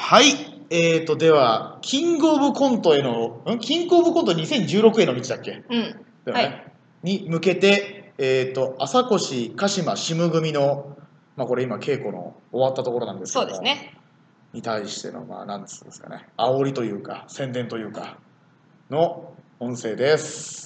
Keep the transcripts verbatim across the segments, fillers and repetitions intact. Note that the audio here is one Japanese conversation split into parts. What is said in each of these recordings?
はい。えーと、では、キングオブコントへの、んキングオブコントにせんじゅうろくへの道だっけ、 うん。 だよね、はい、に向けて、えーと、朝越、鹿島、シム組の、まあこれ今稽古の終わったところなんですけども、 そうですね。 に対しての、まあなんつうんですかね、煽りというか、宣伝というか、の音声です。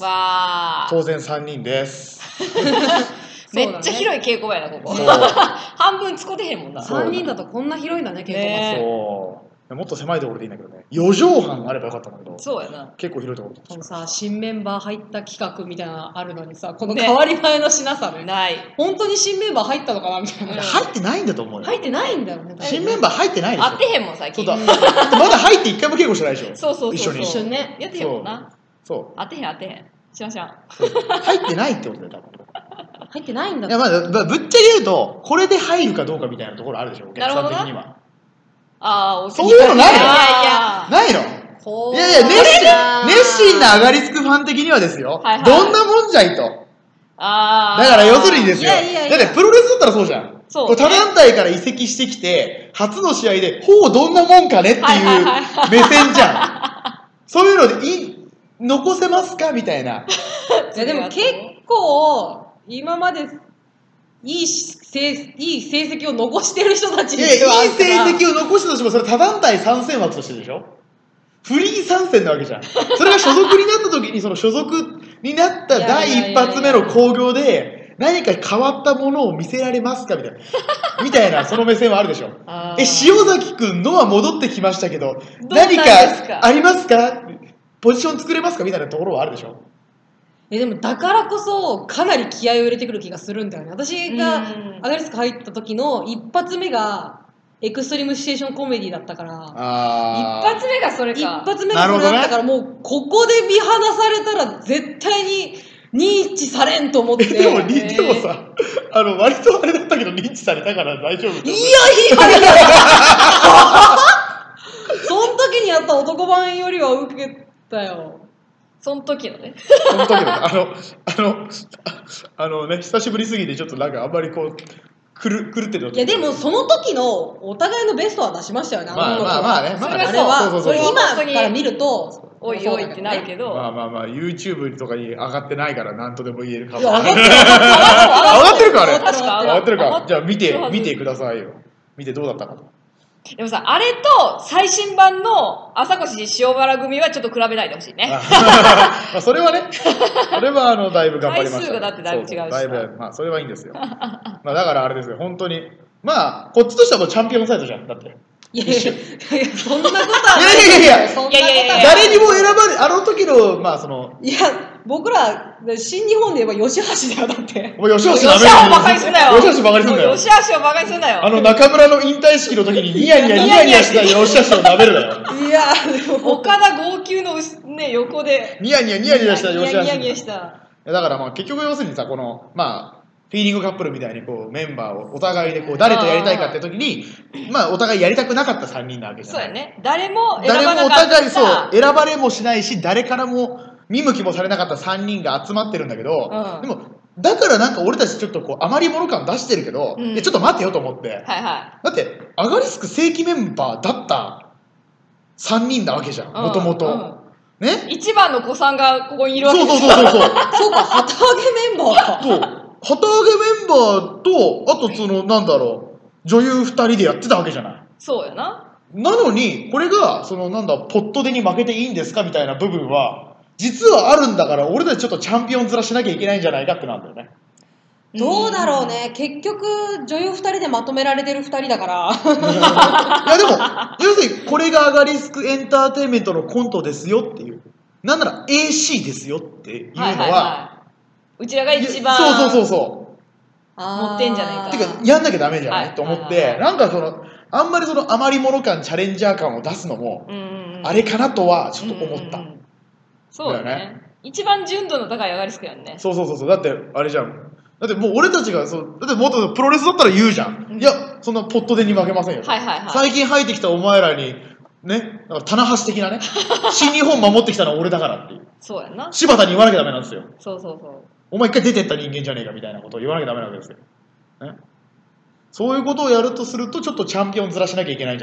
わー。 当然さんにんです。 めっちゃ広い稽古場やな、ここ。半分使ってへんもんな。 さんにんだとこんな広いんだね、稽古場。 ね、そう。もっと狭いところでいいんだけどね。よ畳半あればよかったんだけど。 そうやな。 結構広いところこのさ、新メンバー入った企画みたいなのあるのにさ、この変わり映えのしなさで、ね、 ない。 本当に新メンバー入ったのかなみたいな。 入ってないんだと思うよ。 入ってないんだよね。 新メンバー入ってないでしょ。 会ってへんもん、最近。 そうだ。まだ入って一回も稽古してないでしょ。 そうそうそう。 一緒に。 一緒にね。 やってへんもんな。 そう。 会ってへん、会ってへん。しましょう。 入ってないってことだよ、多分。 入ってないんだいや、まあ、ぶっちゃけ言うと、これで入るかどうかみたいなところあるでしょ、お客さん的には。 ああ、 そういうのないの？ いやいや。 ないの？いやいや、熱心、熱心なアガリスクファン的にはですよ。はいはい、どんなもんじゃいと。ああ。だから要するにですよ。いやいやいやだってプロレスだったらそうじゃん。そう、ね。他団体から移籍してきて、初の試合で、ほうどんなもんかねっていう目線じゃん。そういうのでい残せますかみたいな。 いやでも結構、今まで、いい成いい成績を残してる人たちにいや、いい成績を残したとしても、それ他団体参戦枠としてでしょ。フリー参戦なわけじゃん。それが所属になった時に、その所属になった第一発目の興行で、何か変わったものを見せられますかみたいな。みたいな、その目線はあるでしょ。え、塩崎くんのは戻ってきましたけど、何かありますかポジション作れますかみたいなところはあるでしょ。 えでもだからこそかなり気合を入れてくる気がするんだよね。私がアガリスク入った時の一発目がエクストリームシチュエーションコメディだったから、 あ一発目がそれか。 一発目がそれだったから、ね、もうここで見放されたら絶対に認知されんと思って。 でも、でもさ、あの割とあれだったけど認知されたから大丈夫。 いやいやいやその時にやった男版よりは受けたよ。 その時のね。 その時のあのあのあのね久しぶりすぎてちょっとなんかあんまりこうくる狂ってる。 いやでもその時のお互いのベストは出しましたよね。 まあまあまあね。 それはそれ今から見るとおいおいってなるけど。 まあまあまあ YouTube とかに上がってないから何とでも言えるかも。上がってる。上がってるかあれ。上がってるか。じゃあ見て見てくださいよ。見てどうだったかと。 でもさ、あれと最新版の朝越塩原組はちょっと比べないでほしいね。 まあそれはね、それはあのだいぶ頑張りました。 回数がだってだいぶ違うし。 だいぶ、まあそれはいいんですよ。まあだからあれですよ、本当に。まあ、こっちとしてはもうチャンピオンサイドじゃん、だって。 いやいやいや、そんなことはない。 いやいやいや、 いやいやいや誰にも選ばれ、あの時の、まあその。 いや、僕ら、新日本で言えば吉橋だよ、だって。 お前吉橋吉橋をバカにすんなよ。 吉橋バカにすんなよ。 吉橋をバカにすんなよ。 あの中村の引退式の時にニヤニヤニヤニヤした吉橋を舐めるなよ。 いや、でも。 岡田号泣のね、横で。 ニヤニヤニヤニヤした吉橋。 ニヤニヤした。 だからまあ結局要するにさ、この、まあ、フィーリングカップルみたいにこうメンバーをお互いでこう誰とやりたいかって時にまあお互いやりたくなかったさんにんなわけじゃない。 そうやね。誰も選誰ばなかった。 もお互いそう選ばれもしないし誰からも見向きもされなかったさんにんが集まってるんだけど、うん、でもだからなんか俺たちちょっとこう余り物感出してるけど、うん、ちょっと待ってよと思って、 はいはい、 だってアガリスク正規メンバーだったさんにんなわけじゃんもともと。ね、 一番の子さんがここにいるわけでしょ。そうそうそうそう。 そうか、旗揚げメンバーか。 そう。旗揚げメンバーと、あとその、なんだろう、女優ふたりでやってたわけじゃない。 そうやな。 なのに、これが、その、なんだ、ポットでに負けていいんですかみたいな部分は、実はあるんだから、俺たちちょっとチャンピオン面しなきゃいけないんじゃないかってなんだよね。 どうだろうね。結局、女優ふたりでまとめられてるふたりだから。 いやでも、要するに、これがアガリスクエンターテインメントのコントですよっていう。なんなら エーシー ですよっていうのは、はいはいはい、 うちらが一番そうそうそうそう持ってんじゃないか。 てか、やんなきゃダメじゃない、はい、と思って、はいはいはい、なんかその、あんまりその余り物感、チャレンジャー感を出すのも、うんうんうん、あれかなとはちょっと思った。うんうんうん、 そうだね。一番純度の高いアガリスクやんね。 そうそうそうそう。だって、あれじゃん。だってもう俺たちがそう、だってもっとプロレスだったら言うじゃん。うん、いや、そんなポットでに負けませんよ。 はいはいはい。 最近入ってきたお前らに、ね、なんか棚橋的なね、新日本守ってきたのは俺だからっていう。 そうやな。 柴田に言わなきゃダメなんですよ。 そうそうそう。 お前一回出てった人間じゃねえかみたいなことを言わなきゃダメなわけですよ。ね、そういうことをやるとすると、ちょっとチャンピオン面しなきゃいけないんじゃないかと。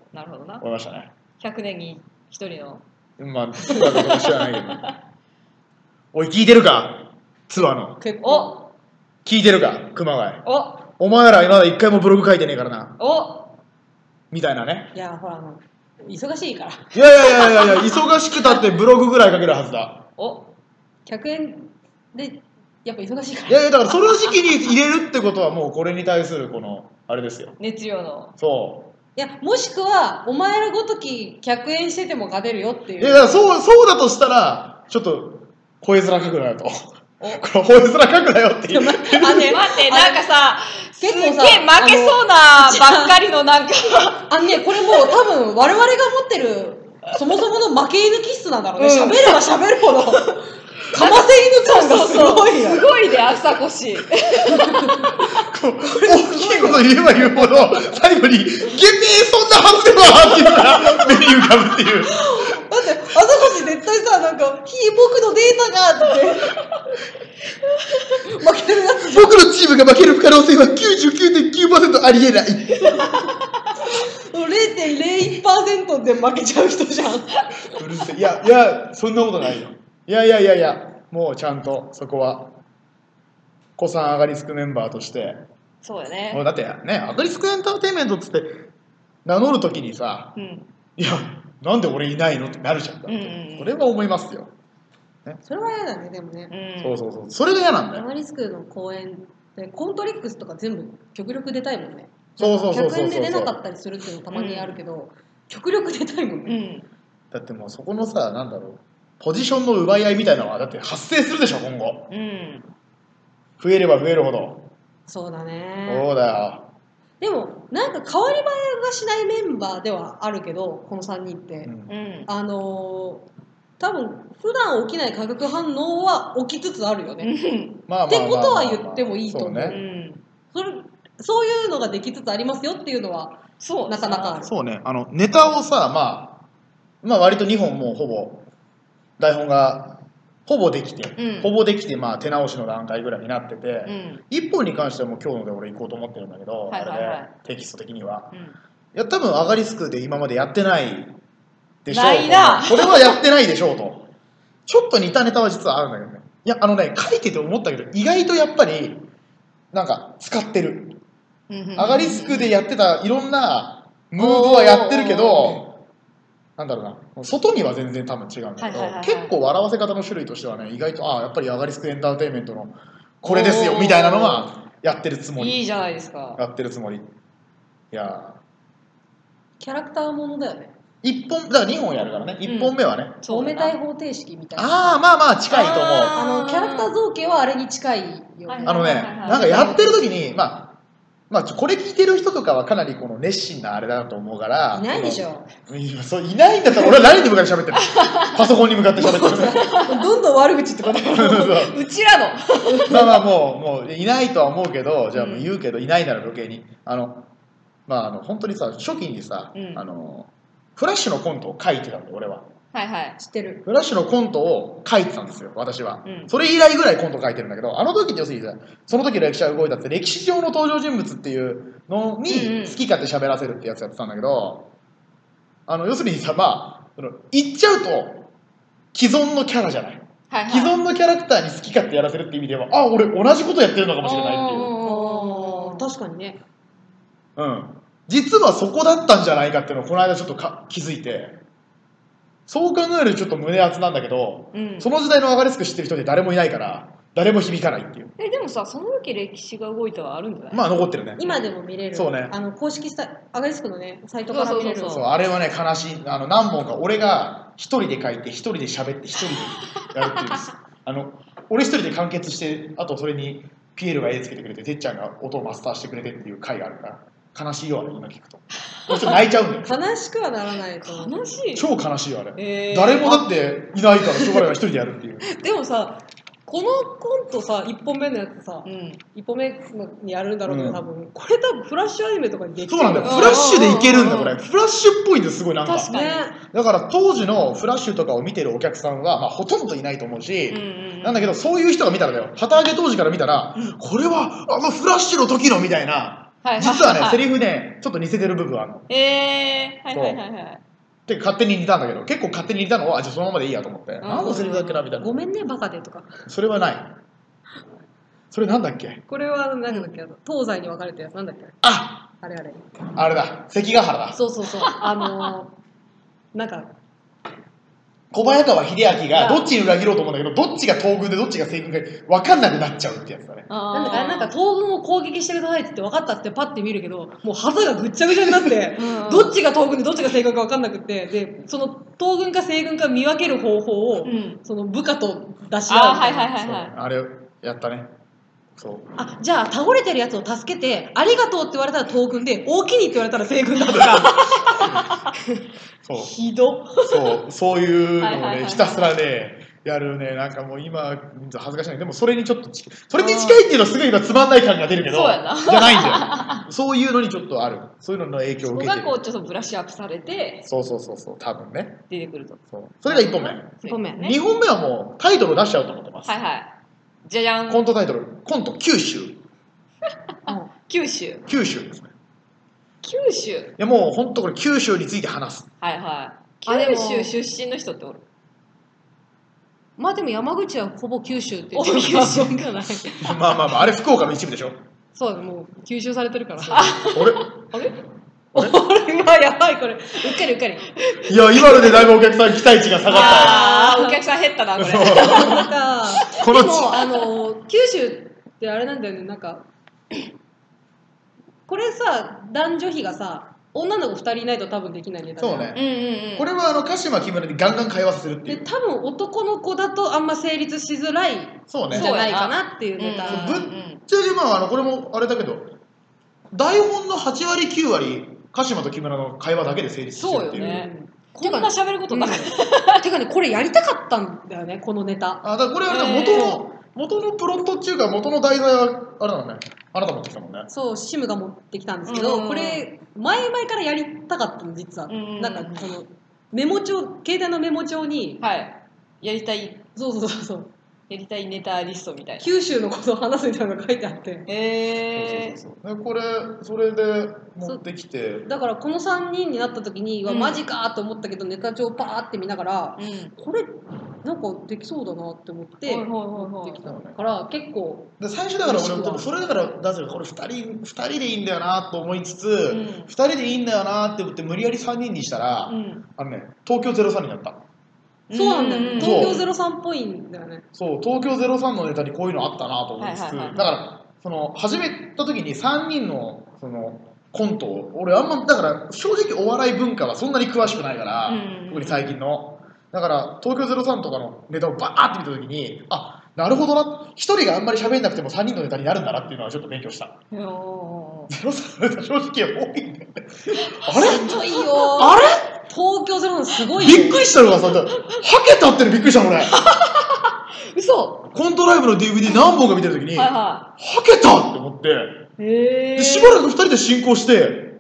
なるほどな。 思いましたね。 ひゃくねんにひとりの。 まあ、ツアーのこと知らないけど。おい、聞いてるかツアーの。 結構。 聞いてるか熊谷。 おお前ら今まで一回もブログ書いてねえからな。 おみたいなね。 いや、ほら、あの、忙しいから。 いやいやいやいやいや、忙しくたってブログぐらい書けるはずだ。 おひゃくえんで、やっぱ忙しいから。 いやいや、だからその時期に入れるってことはもうこれに対するこの、あれですよ。 熱量の。 そいや、もしくは、お前らごときひゃくえんしてても勝てるよっていう。 う。いや、だからそう、そうだとしたら、ちょっと、吠えづら書くなよと。これ吠えづら書くなよっていう。 あ、ね、 待って、なんかさ、 結構さすっげえ負けそうなばっかりのなんか。 あのね、これもう多分我々が持ってる、そもそもの負け犬気質なんだろうね。喋、うん、れば喋るほど、かませ犬感がすごいよ。 すごいで、朝越し。 大きいこと言えば言うほど、最後に、ゲメーそんなはずではっていうのが目に浮かぶっていう。 だって、朝越し絶対さ、なんか、ひ僕のデータがって。負けてるやつ。 僕のチームが負ける可能性は きゅうじゅうきゅうてんきゅうパーセント ありえない。 れいてんれいいちパーセント で負けちゃう人じゃん。 うるせえ。いや、いや、そんなことないよ。いやいやいやいや、もうちゃんとそこは、子さんアガリスクメンバーとして、 そうだね。 もうだってね、アガリスクエンターテインメントっつって名乗るときにさ、うん、いや、なんで俺いないのってなるじゃん。うんうん、それは思いますよ。 ね、それは嫌だね、でもね。 うん、そうそうそう。それが嫌なんだよ。 アガリスクの公演で、コントリックスとか全部極力出たいもんね。 そうそうそうそうそう。 ひゃくえんで出なかったりするっていうのたまにあるけど、うん、極力出たいもんね。 うん、 だってもうそこのさ、なんだろう、ポジションの奪い合いみたいなのはだって発生するでしょ、今後。うん、増えれば増えるほど。 そうだね。 そうだよ。 でもなんか変わり映えがしないメンバーではあるけど、このさんにんって、うん、あのー、多分普段起きない化学反応は起きつつあるよね。まあってことは言ってもいいと思う。そうね。それそういうのができつつありますよっていうのは、そうなかなかある。 そうね。あのネタをさ、まあまあ割とにほんもほぼ台本がほぼできて、うん、ほぼできて、まあ手直しの段階ぐらいになってて、うん、いっぽんに関してはもう今日ので俺行こうと思ってるんだけど、はいはいはい、あれでテキスト的には、うん、いや多分アガリスクで今までやってないでしょう。ないな。これはやってないでしょうと。ちょっと似たネタは実はあるんだけどね。いやあのね、書いてて思ったけど意外とやっぱりなんか使ってる。アガリスクでやってたいろんなムーブはやってるけど、なんだろうな、外には全然多分違うんだけど、結構笑わせ方の種類としてはね、意外と、ああ、やっぱりアガリスクエンターテインメントのこれですよみたいなのはやってるつもり。 いいじゃないですか。 やってるつもり。いやキャラクターものだよね。 いっぽん、だからにほんやるからね、いっぽんめはね。 褒めたい方程式みたいな。 ああ、まあまあ近いと思う。 あの、キャラクター造形はあれに近いよ。 あのね、なんかやってる時に、まあ、まあ、これ聞いてる人とかはかなりこの熱心なあれだと思うから。 いないでしょ。 いや、そういないんだったら俺は何に向かって喋ってるのパソコンに向かって喋ってるどんどん悪口ってことうちらのまあまあもう、もういないとは思うけど、じゃあもう言うけど、いないなら余計に。あの、まああの、本当にさ、初期にさ、うん、あの、フラッシュのコントを書いてたんだよ、俺は。 はいはい。 知ってる。 フラッシュのコントを書いてたんですよ、私は。うん、それ以来ぐらいコント書いてるんだけど、あの時って要するにさ、その時歴史は動いたって歴史上の登場人物っていうのに好き勝手喋らせるってやつやってたんだけど、あの要するにさ、まあ、言っちゃうと既存のキャラじゃない。はいはい、既存のキャラクターに好き勝手やらせるっていう意味では、あ、俺同じことやってるのかもしれないっていう。 確かにね。 うん。実はそこだったんじゃないかっていうのをこの間ちょっとか気づいて。そう考えるとちょっと胸熱なんだけど、うん、その時代のアガリスク知ってる人で誰もいないから誰も響かないっていう。 えでもさ、その時歴史が動いたはあるんじゃない？ まあ残ってるね。 今でも見れる。 そうね。 あの公式サアガリスクのねサイトから見れる。 そうそうそうそう。あれはね悲しい。あの何本か俺が一人で書いて一人で喋って一人でやるっていうんです。あの俺一人で完結して、あとそれにピエールが絵つけてくれててっちゃんが音をマスターしてくれてっていう回があるから。悲しいよあれ今聞くと。ちょっと泣いちゃうんだよ。 悲しくはならないと。 悲しい。 超悲しいよあれ、えー。誰もだっていないからしょうがないから一人でやるっていう。 でもさ、このコントさいっぽんめのやつさ、うん、いっぽんめにやるんだろうけど、うん、多分これ多分フラッシュアニメとかにできる。 そうなんだよ。フラッシュでいけるんだこれ。フラッシュっぽいんですすごいなんか。 確かに。 だから当時のフラッシュとかを見てるお客さんはまあほとんどいないと思うし、うんうんうん、なんだけどそういう人が見たらだよ。旗揚げ当時から見たら、うん、これはあのフラッシュの時のみたいな。 実はねセリフねちょっと似せてる部分あるの。 えー、はいはいはいはい。 で勝手に似たんだけど、結構勝手に似たのはじゃあそのままでいいやと思って、何のセリフだっけなみたいな。 ごめんねバカでとか。 それはない。それなんだっけ。 これは何だっけ、東西に分かれたやつなんだっけ。 ああれあれあれだ、関ヶ原だ。 そうそうそう、あのー、なんか小早川秀明がどっちに裏切ろうと思うんだけど、どっちが東軍でどっちが西軍か分かんなくなっちゃうってやつだね。 なんだかなんか東軍を攻撃してくださいって言って分かったってパッて見るけど、もう旗がぐっちゃぐちゃになってうん、どっちが東軍でどっちが西軍か分かんなくて、でその東軍か西軍か見分ける方法を、うん、その部下と出し合うみたいな。 あ、はいはいはいはい、 あれやったね。そうあ、じゃあ倒れてるやつを助けてありがとうって言われたら東軍で、大きにって言われたら西軍だとかそうひどそうそういうのをねひたすらねやるね。なんかもう今恥ずかしいけど、でもそれにちょっとそれに近いっていうのはすごい今つまんない感が出るけど、 そうやなじゃないんだよ。そういうのにちょっとある、そういうのの影響を受けてる。 そこがこうちょっとブラッシュアップされて、 そうそうそうそう、多分ね出てくると。 そう、それがいっぽんめ。 いっぽんめ、ね、 にほんめはもうタイトル出しちゃおうと思ってます。 はいはい、じゃじゃん。 コントタイトル、コント九州九州九州ですね。 九州、いやもう本当これ九州について話す。 はいはい。九州出身の人っておる。 まあでも山口はほぼ九州っていう九州がないまあまあまあ、あれ福岡の一部でしょ。 そうだ、もう吸収されてるから。 あれあれ俺はやばい、これうっかりうっかり。 いや今のでだいぶお客さん期待値が下がった。 ああお客さん減ったなこれ。 なんかでもあの九州ってあれなんだよね、なんかこれさ男女比がさ女の子ふたりいないと多分できないネタそうね、 うんうんうん、 これはあの鹿島木村にガンガン会話させるっていう。 で多分男の子だとあんま成立しづらいそうねじゃないかなっていうネタ。 ぶっちゃけまああのこれもあれだけど台本のはちわりきゅうわり鹿島と木村の会話だけで成立してるっていう。 そうよね、こんな喋ることなくて、 うん、てかねこれやりたかったんだよねこのネタ。 あだからこれは元の、えー、元のプロットっていうか元の題材はあれなのね、あなた持ってきたもんね。 そうシムが持ってきたんですけど、うん、これ前々からやりたかったの実は、うん、なんかそのメモ帳携帯のメモ帳に、 はい、やりたいそうそうそうそうやりたいネタリストみたいな九州のことを話すみたいなのが書いてあって、 えー、これそれで持ってきて、 だからこのさんにんになった時に、うん、マジかと思ったけどネタ帳パーって見ながら、うん、これなんかできそうだなって思って持ってきたから結構で最初だから俺それだから出せるこれふたりふたりでいいんだよなと思いつつ、うん、ふたりでいいんだよなって思って無理やりさんにんにしたら、うん、あのね東京ゼロさんになった。 そうなんだよ、東京ゼロさんっぽいんだよね。 そう東京ゼロさんのネタにこういうのあったなと思いつつ、だからその始めた時にさんにんのそのコントを俺あんまだから正直お笑い文化はそんなに詳しくないから、特に最近のだから東京ゼロさんとかのネタをバーって見た時にあなるほどな、ひとりがあんまり喋んなくてもさんにんのネタになるんだなっていうのはちょっと勉強した。ゼロさんのネタ正直多いんだよね。あれひどいよあれ東京ゼロさんすごいびっくりしたのがさ、はけたってのびっくりしたの俺。 嘘。 コントライブの ディーブイディー 何本か見てる時に、はいはい、はけたって思って、 へでしばらくふたりで進行して、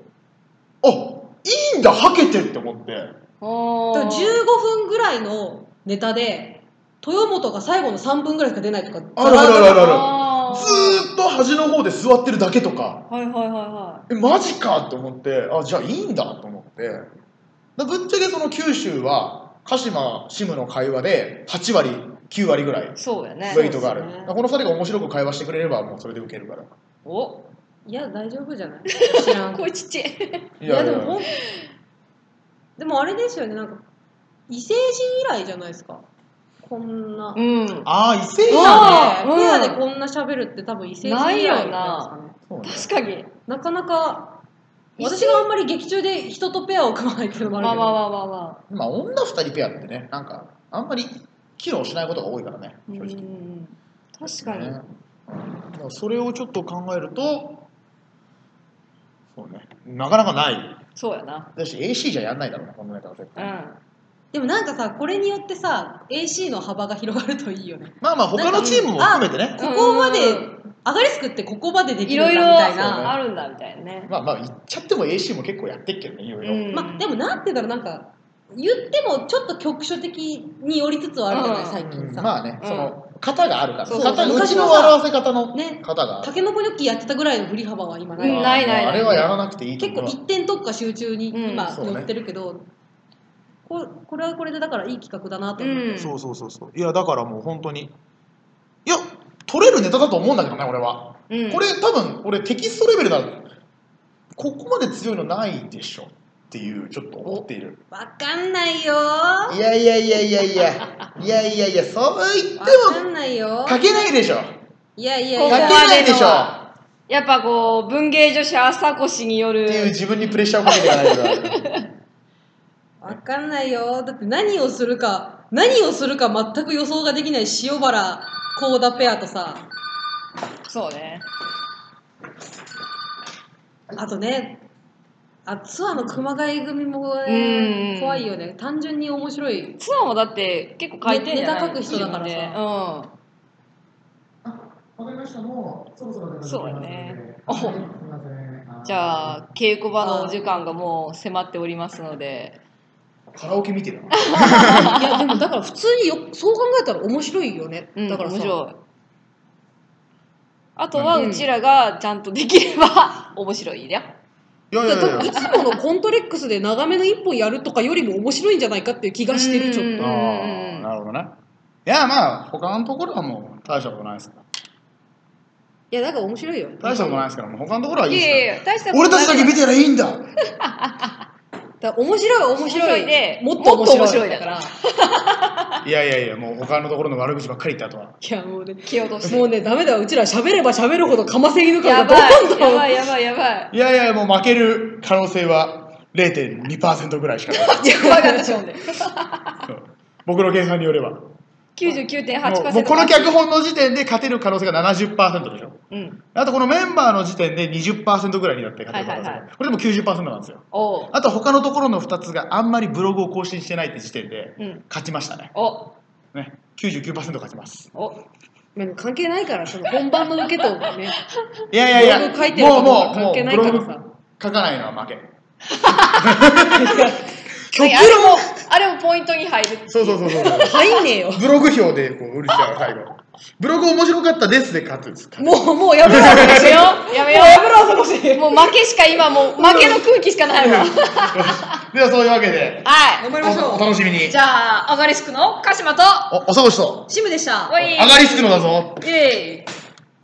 あいいんだはけてって思って。だからじゅうごふんぐらいのネタで豊本が最後のさんぷんぐらいしか出ないとかあるあるあるあるある。ずーっと端の方で座ってるだけとか、 はいはいはいはい、 えマジかって思って、あじゃあいいんだと思って。ぶっちゃけその九州は鹿島シムの会話ではちわりきゅうわりぐらいウェイトがある、ね、このふたりが面白く会話してくれればもうそれで受けるから。 おいや大丈夫じゃない知らん声ちっちゃい。 いやでもほんでもあれですよね、なんか異星人以来じゃないですかこんな、 うん、 ああ異星人ペアで、うん、ペアでこんな喋るって多分異星人以来じゃないですかね。確かになかなか私があんまり劇中で人とペアを組まないっていうのもあるけど、 まあまあまあまあまあ、 まあ女ふたりペアってねなんかあんまり機能しないことが多いからね正直。 うん確かに、ね、 それをちょっと考えるとそうねなかなかない。 そうやな。 だし エーシー じゃやんないだろうなこのネタは絶対、うん、 でもなんかさこれによってさ エーシー の幅が広がるといいよね。 まあまあ他のチームも含めてね、 ここまでアガリスクってここまでできるんだみたいな、 いろいろあるんだみたいなね。 まあまあ言っちゃっても エーシー も結構やってっけどねいろいろ、うん、 まあでもなんていうんだろう、なんか言ってもちょっと局所的によりつつはあるじゃない、うん、最近さ、 まあね、うん、その型があるから、型うちの表せ方の型がある。 タケノコニョッキやってたぐらいの振り幅は今ない。 ないない。 あれはやらなくていい。 結構一点特化集中に今寄ってるけど、ここれはこれでだからいい企画だなと思って。 そうそうそうそう。いやだからもう本当にいや取れるネタだと思うんだけどね俺は。これ多分俺テキストレベルだ。ここまで強いのないでしょっていうちょっと思っている。 わかんないよ。 いやいやいやいやいやいやいやいやそう言ってもわかんないよ。 書けないでしょ。 いやいやいや書けないでしょ。 やっぱこう文芸女子朝越によるっていう自分にプレッシャーをかけていかないと。 わかんないよ。だって何をするか何をするか全く予想ができない塩原幸田ペアとさ。 そうね。 あとね、あツアーの熊谷組も、ね、怖いよね。単純に面白い。 ツアーもだって結構書いてんじゃない？ ネタ書く人だからさ。うん。 あ、わかりました。もうそろそろ。 そうよね。じゃあ稽古場のお時間がもう迫っておりますので。 カラオケ見てるの？ いやでもだから普通によそう考えたら面白いよね。 うん、 だから面白い。あとはうちらがちゃんとできれば面白いや。 いやいやいやいつものコントレックスで長めの一本やるとかよりも面白いんじゃないかっていう気がしてるちょっと。 ああ、なるほどね。いやまあ他のところはもう大したことないですから。 いやだから面白いよ。 大したことないですから、もう他のところはいいですから。 いやいや大したことない。 俺たちだけ見てりゃいいんだ。 だ面白い面白いでもっと面白いだから。 いやいやいやもう他のところの悪口ばっかり言ったとは。 いやもうね気を落としてもうねダメだうちら喋れば喋るほどかませ犬感やがばいどんどんやばいやばいやばい。 いやいやもう負ける可能性は れいてんにパーセント ぐらいしかない。 怖かったしょんで。 僕の計算によれば。 きゅうじゅうきゅうてんはちパーセント。 もうこの脚本の時点で勝てる可能性が ななじゅっパーセント でしょ。 うん。 あとこのメンバーの時点で にじゅっパーセント ぐらいになって勝てる可能性。 はいはいはいこれでも きゅうじゅっパーセント なんですよ。 おう。 あと他のところのふたつがあんまりブログを更新してないって時点でうん勝ちましたね。 お。 ね、きゅうじゅうきゅうパーセント 勝ちます。 お。 関係ないからその本番の受けとねいやいやいや、 ブログ書いてるかどうか関係ないからさ。 もうもうブログ書かないのは負け。 あれもあれもポイントに入る。 そうそうそうそう。 入んねえよ。 ブログ表でこう売るから最後。ブログ面白かったですで勝つんですか。 もうもうやめろやめようやめよう。 やめろそこし。 もう負けしか今もう負けの空気しかないわ。 ではそういうわけで、 はい。 頑張りましょう。 お楽しみに。 じゃあアガリスクの鹿島とお、おさごしと。 シムでした。 おい。 アガリスクのだぞ。 イエーイ。